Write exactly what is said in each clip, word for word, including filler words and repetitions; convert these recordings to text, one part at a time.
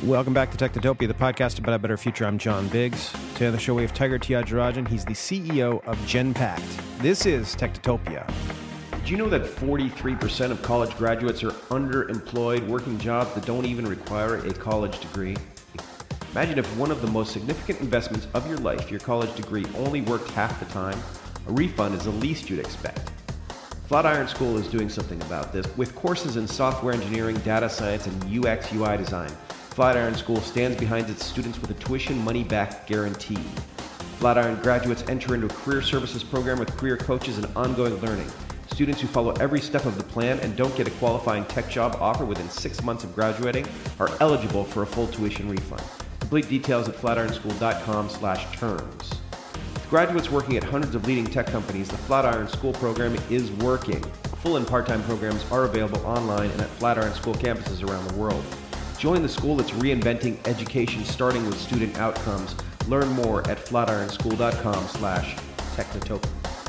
Welcome back to Technotopia, the podcast about a better future. I'm John Biggs. Today on the show we have Tiger Tyagarajan. He's the C E O of Genpact. This is Technotopia. Did you know that forty-three percent of college graduates are underemployed, working jobs that don't even require a college degree? Imagine if one of the most significant investments of your life, your college degree, only worked half the time. A refund is the least you'd expect. Flatiron School is doing something about this with courses in software engineering, data science, and U X U I design. Flatiron School stands behind its students with a tuition money-back guarantee. Flatiron graduates enter into a career services program with career coaches and ongoing learning. Students who follow every step of the plan and don't get a qualifying tech job offer within six months of graduating are eligible for a full tuition refund. Complete details at flatironschool.com slash terms. With graduates working at hundreds of leading tech companies, the Flatiron School program is working. Full and part-time programs are available online and at Flatiron School campuses around the world. Join the school that's reinventing education, starting with student outcomes. Learn more at flatironschool.com slash technotopia.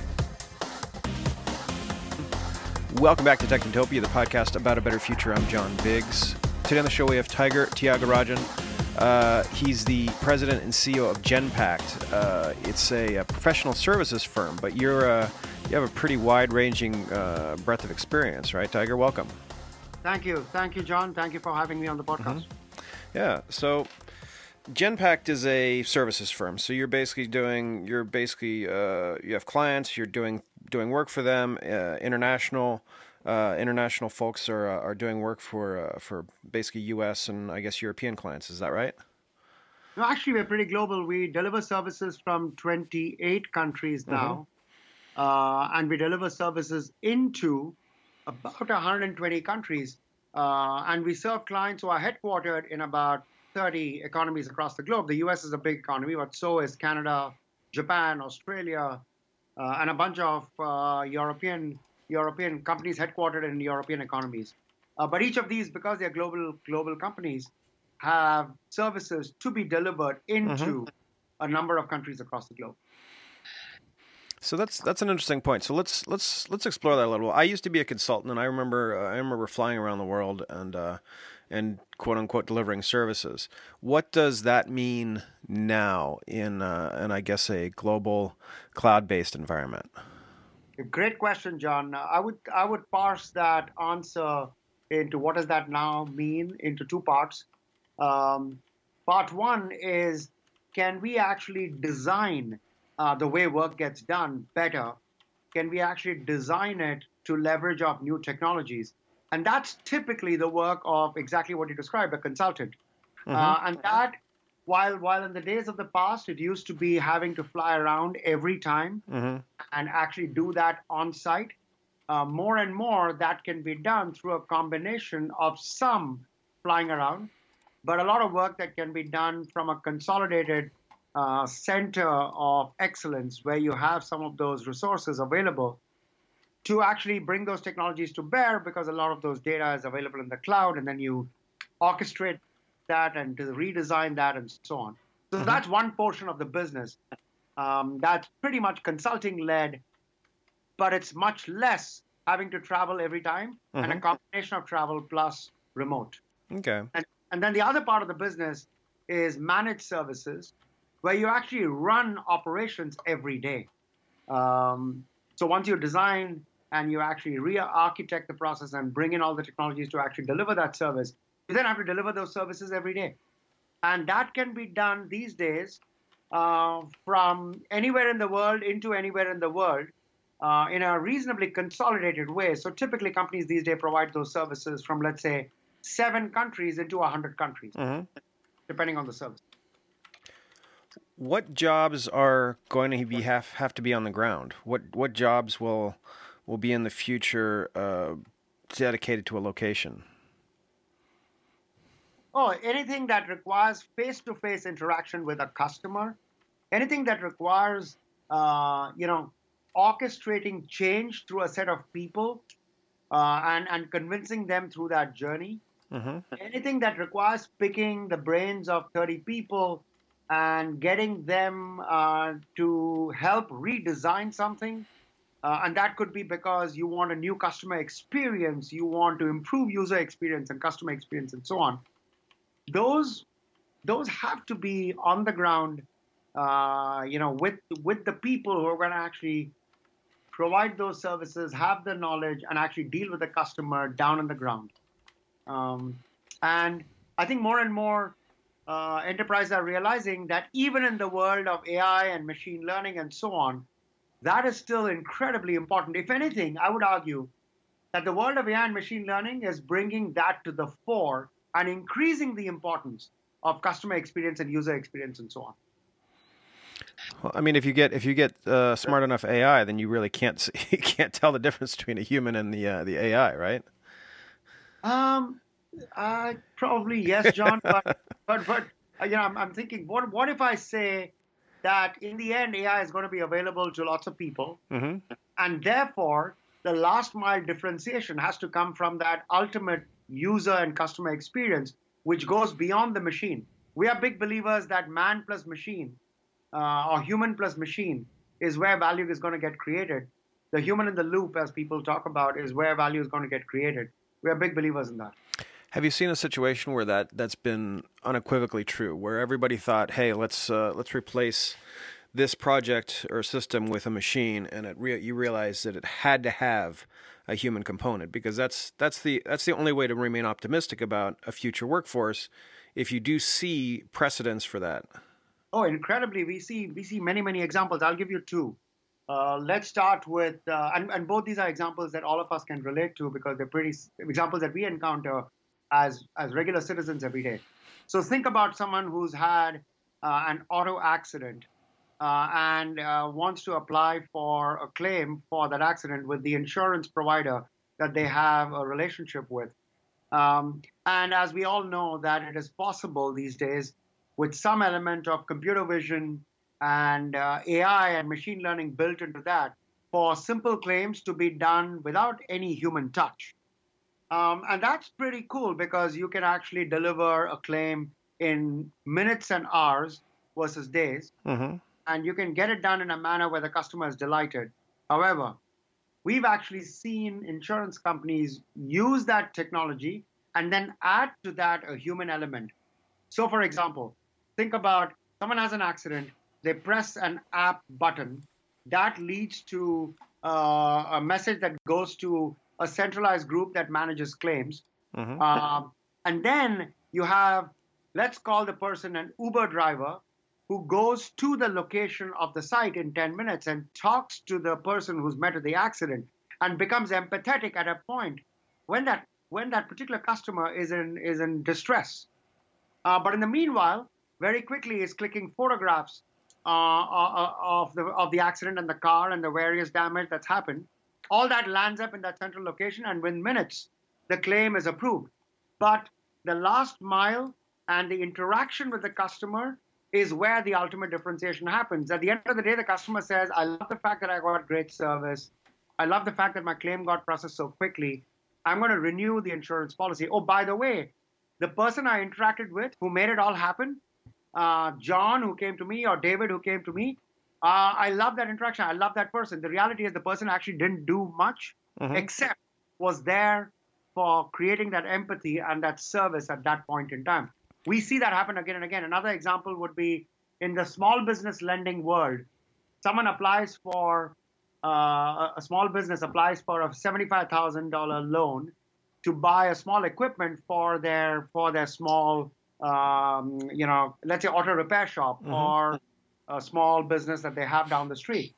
Welcome back to Technotopia, the podcast about a better future. I'm John Biggs. Today on the show we have Tiger Tyagarajan. Uh, he's the president and C E O of Genpact. Uh, it's a, a professional services firm, but you're uh, you have a pretty wide-ranging uh, breadth of experience, right, Tiger? Welcome. Thank you. Thank you, John. Thank you for having me on the podcast. Mm-hmm. Yeah. So Genpact is a services firm. So you're basically doing, you're basically, uh, you have clients, you're doing doing work for them, uh, international uh, international folks are uh, are doing work for uh, for basically U S and I guess European clients. Is that right? No, actually, we're pretty global. We deliver services from twenty-eight countries now, mm-hmm. uh, and we deliver services into about one hundred twenty countries, uh, and we serve clients who are headquartered in about thirty economies across the globe. The U S is a big economy, but so is Canada, Japan, Australia, uh, and a bunch of uh, European European companies headquartered in European economies. Uh, but each of these, because they're global global companies, have services to be delivered into mm-hmm. a number of countries across the globe. So that's that's an interesting point. So let's let's let's explore that a little. I used to be a consultant, and I remember uh, I remember flying around the world and uh, and quote unquote delivering services. What does that mean now in uh, in I guess a global cloud-based environment? Great question, John. I would I would parse that answer into what does that now mean into two parts. Um, part one is, can we actually design Uh, the way work gets done better? Can we actually design it to leverage off new technologies? And that's typically the work of exactly what you described, a consultant. Mm-hmm. Uh, and that, while while in the days of the past, it used to be having to fly around every time mm-hmm. and actually do that on site, uh, more and more that can be done through a combination of some flying around, but a lot of work that can be done from a consolidated Uh, center of excellence where you have some of those resources available to actually bring those technologies to bear, because a lot of those data is available in the cloud, and then you orchestrate that and to redesign that and so on. So mm-hmm. that's one portion of the business. Um, that's pretty much consulting led, but it's much less having to travel every time mm-hmm. and a combination of travel plus remote. Okay. And, and then the other part of the business is managed services, where you actually run operations every day. Um, so once you design and you actually re-architect the process and bring in all the technologies to actually deliver that service, you then have to deliver those services every day. And that can be done these days uh, from anywhere in the world into anywhere in the world uh, in a reasonably consolidated way. So typically companies these days provide those services from, let's say, seven countries into one hundred countries, mm-hmm. depending on the service. What jobs are going to be have, have to be on the ground? What what jobs will will be in the future uh, dedicated to a location? Oh, anything that requires face-to-face interaction with a customer, anything that requires uh, you know orchestrating change through a set of people uh, and and convincing them through that journey. Mm-hmm. Anything that requires picking the brains of thirty people and getting them uh, to help redesign something. Uh, and that could be because you want a new customer experience, you want to improve user experience and customer experience and so on. those those have to be on the ground, uh, you know, with with the people who are going to actually provide those services, have the knowledge, and actually deal with the customer down on the ground. Um, and I think more and more uh, enterprises are realizing that even in the world of A I and machine learning and so on, that is still incredibly important. If anything, I would argue that the world of A I and machine learning is bringing that to the fore and increasing the importance of customer experience and user experience and so on. Well, I mean, if you get if you get uh, smart enough A I, then you really can't see, you can't tell the difference between a human and the uh, the A I, right? Um, uh, probably yes, John. but but but uh, you know, I'm, I'm thinking, what what if I say that in the end, A I is going to be available to lots of people, mm-hmm. and therefore the last mile differentiation has to come from that ultimate user and customer experience, which goes beyond the machine. We are big believers that man plus machine, uh, or human plus machine, is where value is going to get created. The human in the loop, as people talk about, is where value is going to get created. We are big believers in that. Have you seen a situation where that that's been unequivocally true, where everybody thought, "Hey, let's uh, let's replace this project or system with a machine," and it re- you realize that it had to have a human component, because that's that's the that's the only way to remain optimistic about a future workforce, if you do see precedents for that? Oh, incredibly, we see we see many many examples. I'll give you two. Uh, let's start with, uh, and, and both these are examples that all of us can relate to because they're pretty examples that we encounter as as regular citizens every day. So think about someone who's had uh, an auto accident uh, and uh, wants to apply for a claim for that accident with the insurance provider that they have a relationship with. Um, and as we all know, that it is possible these days with some element of computer vision and uh, A I and machine learning built into that for simple claims to be done without any human touch. Um, and that's pretty cool because you can actually deliver a claim in minutes and hours versus days. Mm-hmm. And you can get it done in a manner where the customer is delighted. However, we've actually seen insurance companies use that technology and then add to that a human element. So, for example, think about someone has an accident, they press an app button, that leads to uh, a message that goes to a centralized group that manages claims. Mm-hmm. Um, and then you have, let's call the person an Uber driver who goes to the location of the site in ten minutes and talks to the person who's met with the accident and becomes empathetic at a point when that when that particular customer is in is in distress. Uh, but in the meanwhile, very quickly is clicking photographs uh, of the of the accident and the car and the various damage that's happened. All that lands up in that central location, and within minutes, the claim is approved. But the last mile and the interaction with the customer is where the ultimate differentiation happens. At the end of the day, the customer says, I love the fact that I got great service. I love the fact that my claim got processed so quickly. I'm going to renew the insurance policy. Oh, by the way, the person I interacted with who made it all happen, uh, John, who came to me, or David, who came to me, uh, I love that interaction. I love that person. The reality is the person actually didn't do much, mm-hmm. except was there for creating that empathy and that service at that point in time. We see that happen again and again. Another example would be in the small business lending world. Someone applies for, uh, a small business applies for a seventy-five thousand dollars loan to buy a small equipment for their for their small, um, you know, let's say auto repair shop, mm-hmm. or a small business that they have down the street.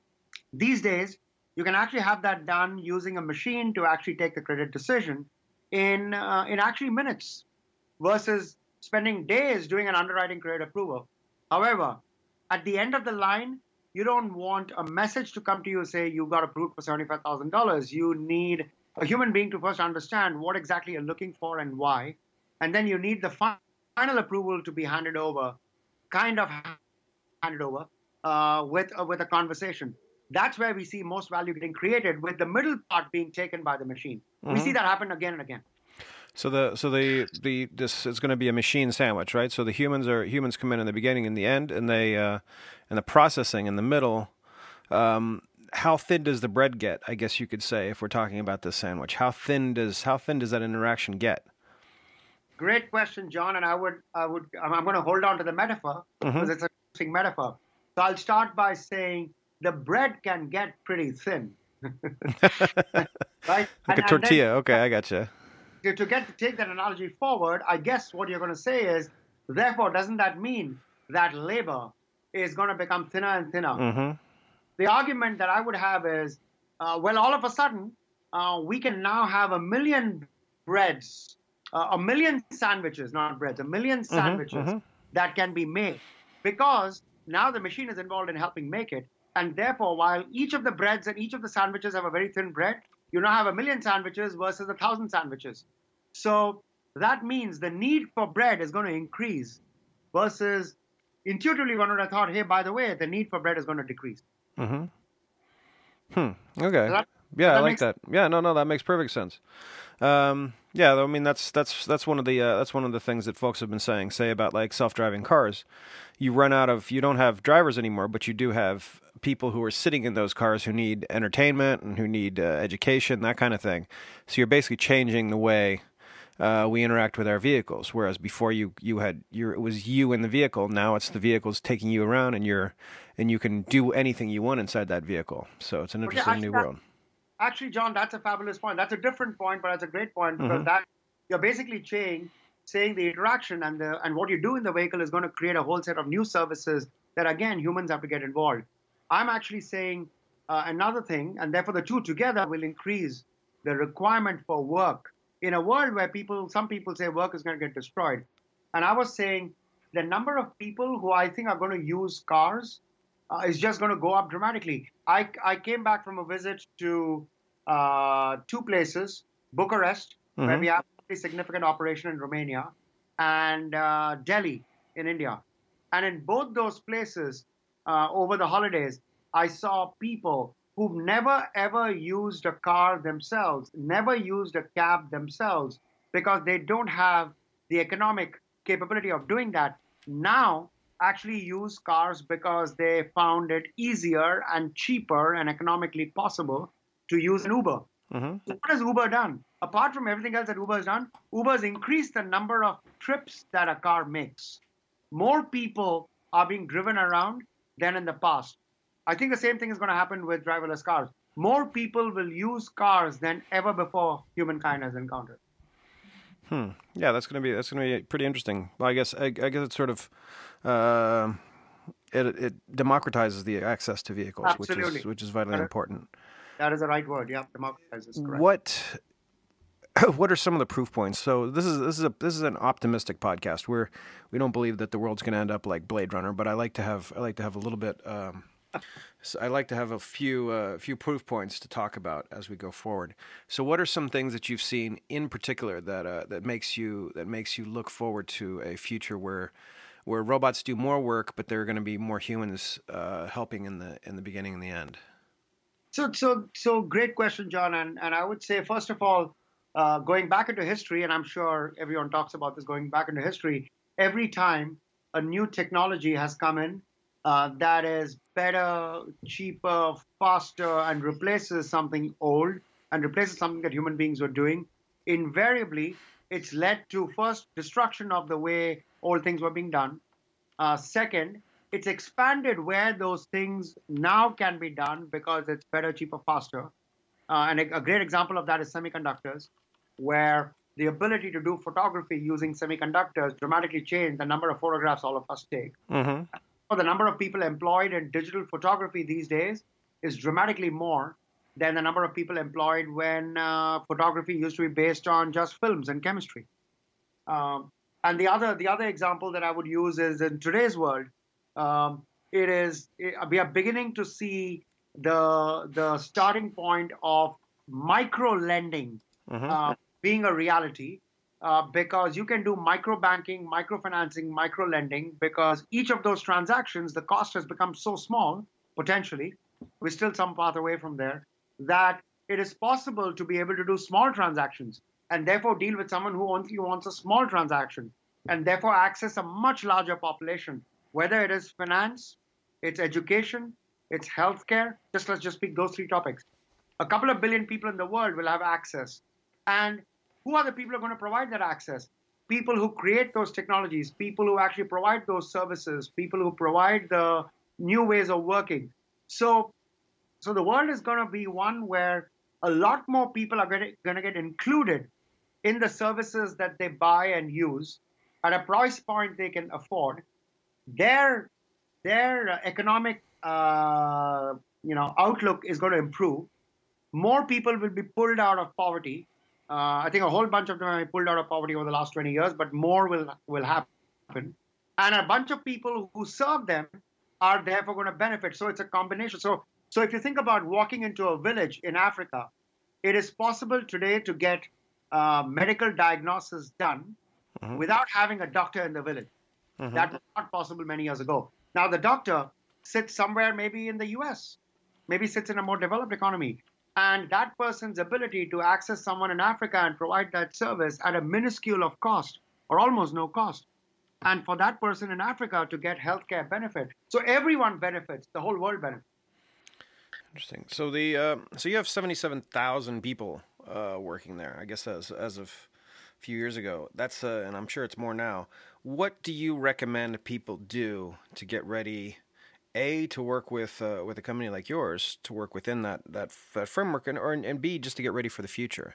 These days, you can actually have that done using a machine to actually take the credit decision in uh, in actually minutes versus spending days doing an underwriting credit approval. However, at the end of the line, you don't want a message to come to you and say you got approved for seventy-five thousand dollars. You need a human being to first understand what exactly you're looking for and why. And then you need the final approval to be handed over, kind of handed over uh, with, uh, with a conversation. That's where we see most value getting created, with the middle part being taken by the machine. Mm-hmm. We see that happen again and again. So the so the the this is going to be a machine sandwich, right? So the humans are humans come in in the beginning and the end, and they uh, and the processing in the middle. Um, how thin does the bread get? I guess you could say, if we're talking about this sandwich, how thin does how thin does that interaction get? Great question, John. And I would, I would, I'm, I'm going to hold on to the metaphor Mhm. because it's an interesting metaphor. So I'll start by saying the bread can get pretty thin, right? Like And, a and then tortilla. Okay, I gotcha. to, to get to take that analogy forward, I guess what you're going to say is, therefore, doesn't that mean that labor is going to become thinner and thinner? Mm-hmm. The argument that I would have is, uh, well, all of a sudden, uh, we can now have a million breads, uh, a million sandwiches, not breads, a million sandwiches mhm. that can be made because now the machine is involved in helping make it. And therefore, while each of the breads and each of the sandwiches have a very thin bread, you now have a million sandwiches versus a thousand sandwiches. So that means the need for bread is going to increase versus intuitively one would have thought, hey, by the way, the need for bread is going to decrease. Mm-hmm. Hmm. Okay. Does that- Yeah, does I that like make that. Yeah, no, no, that makes perfect sense. Um, yeah, I mean that's that's that's one of the uh, that's one of the things that folks have been saying. Say about like self-driving cars, you run out of you don't have drivers anymore, but you do have people who are sitting in those cars who need entertainment and who need uh, education, that kind of thing. So you're basically changing the way uh, we interact with our vehicles. Whereas before you you had you it was you in the vehicle. Now it's the vehicle's taking you around, and you're and you can do anything you want inside that vehicle. So it's an Okay, interesting actually, new that- world. Actually, John, that's a fabulous point. That's a different point, but that's a great point because Mhm. that you're basically saying, saying the interaction and the and what you do in the vehicle is going to create a whole set of new services that again humans have to get involved. I'm actually saying uh, another thing, and therefore the two together will increase the requirement for work in a world where people, some people say work is going to get destroyed, and I was saying the number of people who I think are going to use cars uh, is just going to go up dramatically. I, I came back from a visit to uh, two places, Bucharest, where Mhm. we have a pretty significant operation in Romania, and uh, Delhi in India. And in both those places, uh, over the holidays, I saw people who've never ever used a car themselves, never used a cab themselves, because they don't have the economic capability of doing that. Now, actually use cars because they found it easier and cheaper and economically possible to use an Uber. Mhm. So what has Uber done? Apart from everything else that Uber has done, Uber has increased the number of trips that a car makes. More people are being driven around than in the past. I think the same thing is going to happen with driverless cars. More people will use cars than ever before humankind has encountered. Hmm. Yeah, that's gonna be that's gonna be pretty interesting. Well, I guess I, I guess it's sort of uh, it it democratizes the access to vehicles, which Absolutely. is which is vitally That is- important. That is the right word. Yeah, democratizes. Correct. What what are some of the proof points? So this is this is a this is an optimistic podcast. We're we don't believe that the world's going to end up like Blade Runner, but I like to have I like to have a little bit. Um, so I like to have a few uh, few proof points to talk about as we go forward. So what are some things that you've seen in particular that uh, that makes you that makes you look forward to a future where where robots do more work, but there are going to be more humans uh, helping in the in the beginning and the end? So, so, so great question, John. And, and I would say, first of all, uh, going back into history, and I'm sure everyone talks about this going back into history, every time a new technology has come in uh, that is better, cheaper, faster, and replaces something old and replaces something that human beings were doing, invariably, it's led to first destruction of the way old things were being done. Uh, second, it's expanded where those things now can be done because it's better, cheaper, faster. Uh, and a, a great example of that is semiconductors, where the ability to do photography using semiconductors dramatically changed the number of photographs all of us take. Mm-hmm. So the number of people employed in digital photography these days is dramatically more than the number of people employed when uh, photography used to be based on just films and chemistry. Um, and the other, the other example that I would use is in today's world, um, it is it, we are beginning to see the the starting point of micro lending Mm-hmm. uh, being a reality uh, because you can do micro banking, microfinancing, micro lending because each of those transactions, the cost has become so small, potentially, we're still some path away from there, that it is possible to be able to do small transactions and therefore deal with someone who only wants a small transaction and therefore access a much larger population, whether it is finance, it's education, it's healthcare. Just let's just pick those three topics. A couple of billion people in the world will have access. And who are the people who are going to provide that access? people who create those technologies, people who actually provide those services, people who provide the new ways of working. So, so the world is going to be one where a lot more people are going to get included in the services that they buy and use at a price point they can afford. Their their economic uh, you know outlook is going to improve. More people will be pulled out of poverty. Uh, I think a whole bunch of them have been pulled out of poverty over the last twenty years, but more will will happen. And a bunch of people who serve them are therefore going to benefit. So it's a combination. So so if you think about walking into a village in Africa, it is possible today to get uh, medical diagnosis done mm-hmm. without having a doctor in the village. Mm-hmm. That was not possible many years ago. Now the doctor sits somewhere maybe in the U S, maybe sits in a more developed economy. And that person's ability to access someone in Africa and provide that service at a minuscule of cost or almost no cost. And for that person in Africa to get healthcare benefit. So everyone benefits, the whole world benefits. Interesting. So the uh, so you have seventy-seven thousand people uh, working there, I guess, as as of a few years ago. That's uh, and I'm sure it's more now. What do you recommend people do to get ready, A, to work with uh, with a company like yours, to work within that that, that framework, and or and B, just to get ready for the future?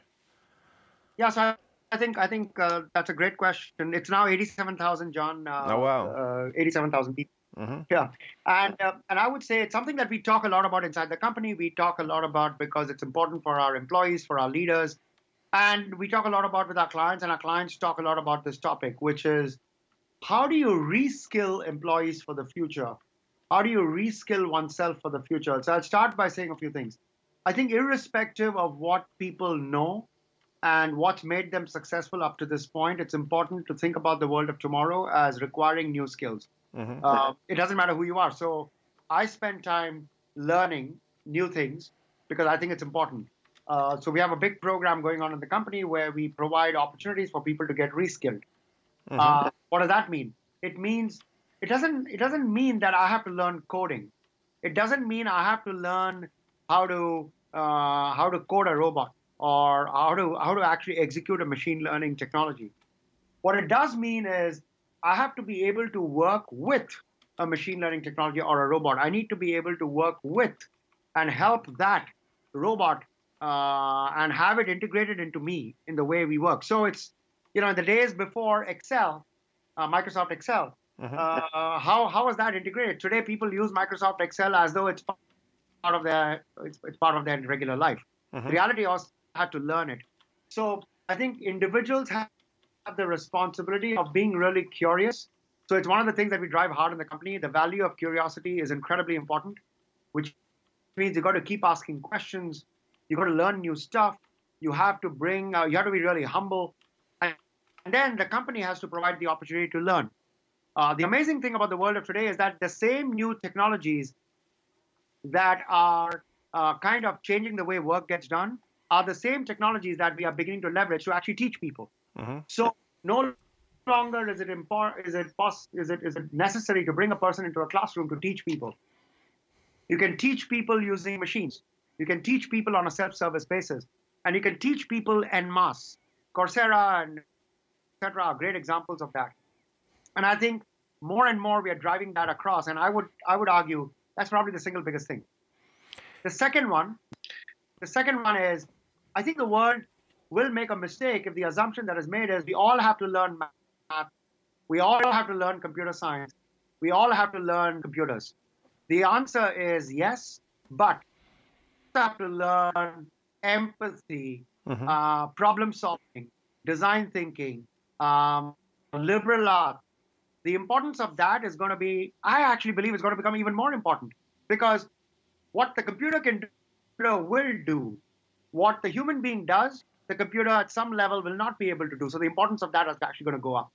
Yeah, so I, I think I think uh, that's a great question. It's now eighty-seven thousand, John. Uh, oh wow, uh, eighty-seven thousand people. Mm-hmm. Yeah, and uh, and I would say it's something that we talk a lot about inside the company. We talk a lot about because it's important for our employees, for our leaders, and we talk a lot about with our clients, and our clients talk a lot about this topic, which is how do you reskill employees for the future? How do you reskill oneself for the future? So I'll start by saying a few things. I think irrespective of what people know and what's made them successful up to this point, it's important to think about the world of tomorrow as requiring new skills. Mm-hmm. Uh, it doesn't matter who you are. So I spend time learning new things because I think it's important. Uh, so we have a big program going on in the company where we provide opportunities for people to get reskilled. Mm-hmm. Uh, what does that mean? It means It doesn't, it doesn't mean that I have to learn coding. It doesn't mean I have to learn how to uh, how to code a robot or how to how to actually execute a machine learning technology. What it does mean is I have to be able to work with a machine learning technology or a robot. I need to be able to work with and help that robot uh, and have it integrated into me in the way we work. So it's, you know, in the days before Excel, uh, Microsoft Excel, Uh-huh. Uh, how how is that integrated? Today, people use Microsoft Excel as though it's part of their it's, it's part of their regular life. Uh-huh. The reality is, I had to learn it. So I think individuals have the responsibility of being really curious. So it's one of the things that we drive hard in the company. The value of curiosity is incredibly important, which means you got to keep asking questions. You got to learn new stuff. You have to bring. Uh, you have to be really humble, and, and then the company has to provide the opportunity to learn. Uh, the amazing thing about the world of today is that the same new technologies that are uh, kind of changing the way work gets done are the same technologies that we are beginning to leverage to actually teach people. Mm-hmm. So no longer is it impor- is it pos- is it is it necessary to bring a person into a classroom to teach people. You can teach people using machines. You can teach people on a self-service basis, and you can teach people en masse. Coursera and et cetera are great examples of that. And I think more and more we are driving that across. And I would I would argue that's probably the single biggest thing. The second one, the second one is I think the world will make a mistake if the assumption that is made is we all have to learn math, we all have to learn computer science, we all have to learn computers. The answer is yes, but you have to learn empathy, mm-hmm. uh, problem solving, design thinking, um, liberal arts. The importance of that is going to be, I actually believe it's going to become even more important because what the computer can do, will do. What the human being does, the computer at some level will not be able to do. So the importance of that is actually going to go up.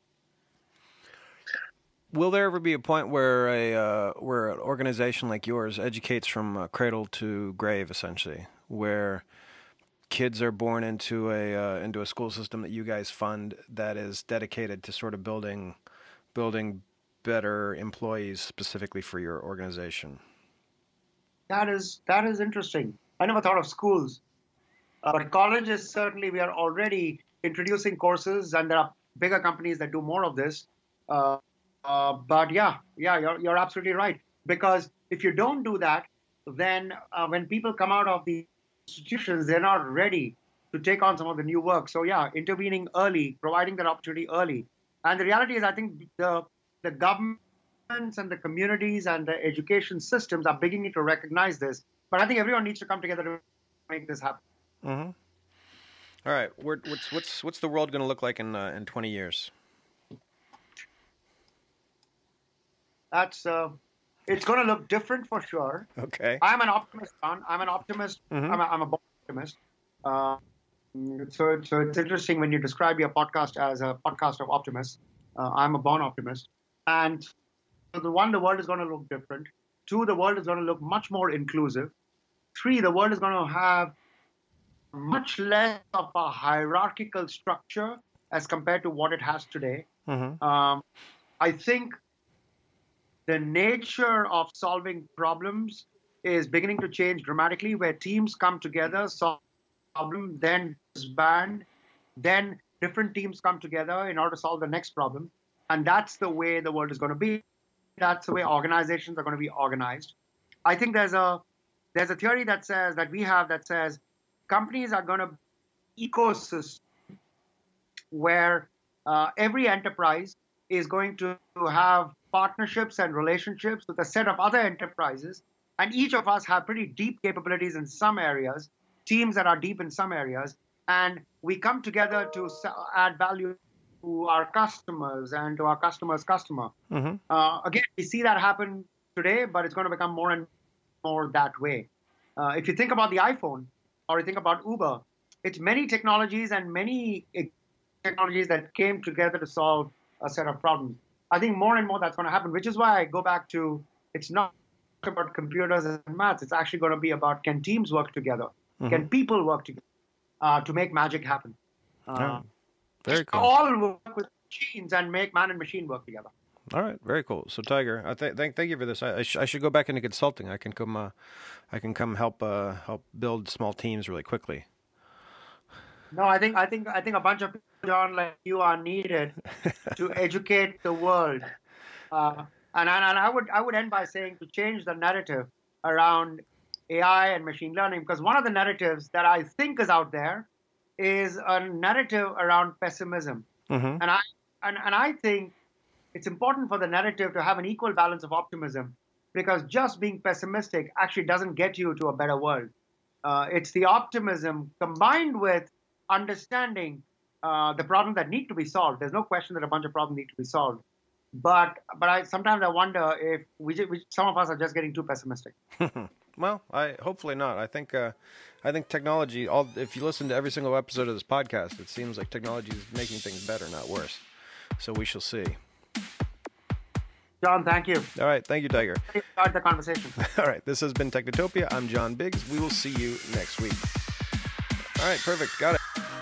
Will there ever be a point where a uh, where an organization like yours educates from uh, cradle to grave, essentially, where kids are born into a uh, into a school system that you guys fund that is dedicated to sort of building building better employees specifically for your organization? That is that is interesting. I never thought of schools, uh, but colleges certainly we are already introducing courses, and there are bigger companies that do more of this. Uh, uh, but yeah, yeah, you're, you're absolutely right. Because if you don't do that, then uh, when people come out of the institutions, they're not ready to take on some of the new work. So yeah, intervening early, providing that opportunity early. And the reality is, I think the the governments and the communities and the education systems are beginning to recognize this. But I think everyone needs to come together to make this happen. Mm-hmm. All right, We're, what's what's what's the world going to look like in uh, in twenty years? That's uh, it's going to look different for sure. Okay. I'm an optimist, John. I'm an optimist. Mm-hmm. I'm a, I'm a born optimist. Uh, so so it's interesting when you describe your podcast as a podcast of optimists. Uh, I'm a born optimist, and the one, the world is going to look different. Two, the world is going to look much more inclusive. Three, the world is going to have much less of a hierarchical structure as compared to what it has today. Mm-hmm. Um, I think the nature of solving problems is beginning to change dramatically, where teams come together, solve a problem, then disband, then different teams come together in order to solve the next problem. And that's the way the world is going to be. That's the way organizations are going to be organized. I think there's a there's a theory that says that we have that says companies are going to be ecosystem where uh, every enterprise is going to have partnerships and relationships with a set of other enterprises, and each of us have pretty deep capabilities in some areas, teams that are deep in some areas, and we come together to add value to our customers and to our customer's customer. Mm-hmm. Uh, again, we see that happen today, but it's going to become more and more that way. Uh, if you think about the iPhone or you think about Uber, it's many technologies and many technologies that came together to solve a set of problems. I think more and more that's going to happen, which is why I go back to it's not about computers and maths. It's actually going to be about can teams work together? Mm-hmm. Can people work together uh, to make magic happen? Uh, oh, very cool. All work with machines and make man and machine work together. All right, very cool. So, Tiger, I th- thank thank you for this. I, I, sh- I should go back into consulting. I can come, uh, I can come help uh, help build small teams really quickly. No, I think I think I think a bunch of people, John, like you, are needed to educate the world. Uh, and, and I would I would end by saying to change the narrative around A I and machine learning, because one of the narratives that I think is out there is a narrative around pessimism. Mm-hmm. And I and, and I think it's important for the narrative to have an equal balance of optimism, because just being pessimistic actually doesn't get you to a better world. Uh, it's the optimism combined with understanding uh, the problems that need to be solved. There's no question that a bunch of problems need to be solved. But but I sometimes I wonder if we, we some of us are just getting too pessimistic. Well, I hopefully not. I think uh, I think technology. All if you listen to every single episode of this podcast, it seems like technology is making things better, not worse. So we shall see. John, thank you. All right, thank you, Tiger. Start the conversation. All right, this has been Technotopia. I'm John Biggs. We will see you next week. All right, perfect. Got it.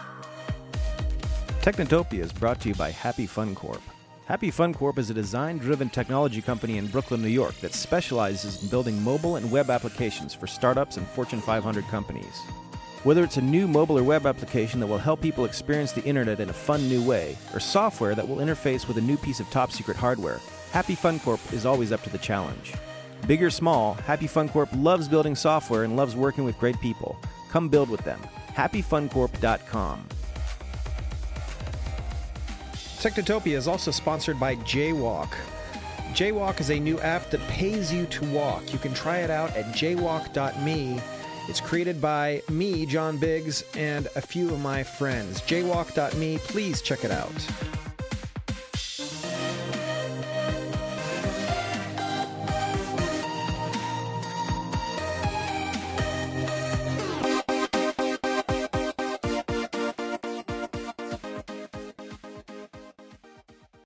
Technotopia is brought to you by Happy Fun Corp. Happy Fun Corp is a design-driven technology company in Brooklyn, New York that specializes in building mobile and web applications for startups and Fortune five hundred companies. Whether it's a new mobile or web application that will help people experience the internet in a fun new way, or software that will interface with a new piece of top-secret hardware, Happy Fun Corp is always up to the challenge. Big or small, Happy Fun Corp loves building software and loves working with great people. Come build with them. happy fun corp dot com. Technotopia is also sponsored by Jaywalk. Jaywalk is a new app that pays you to walk. You can try it out at jaywalk dot me. It's created by me, John Biggs, and a few of my friends. jaywalk dot me, please check it out.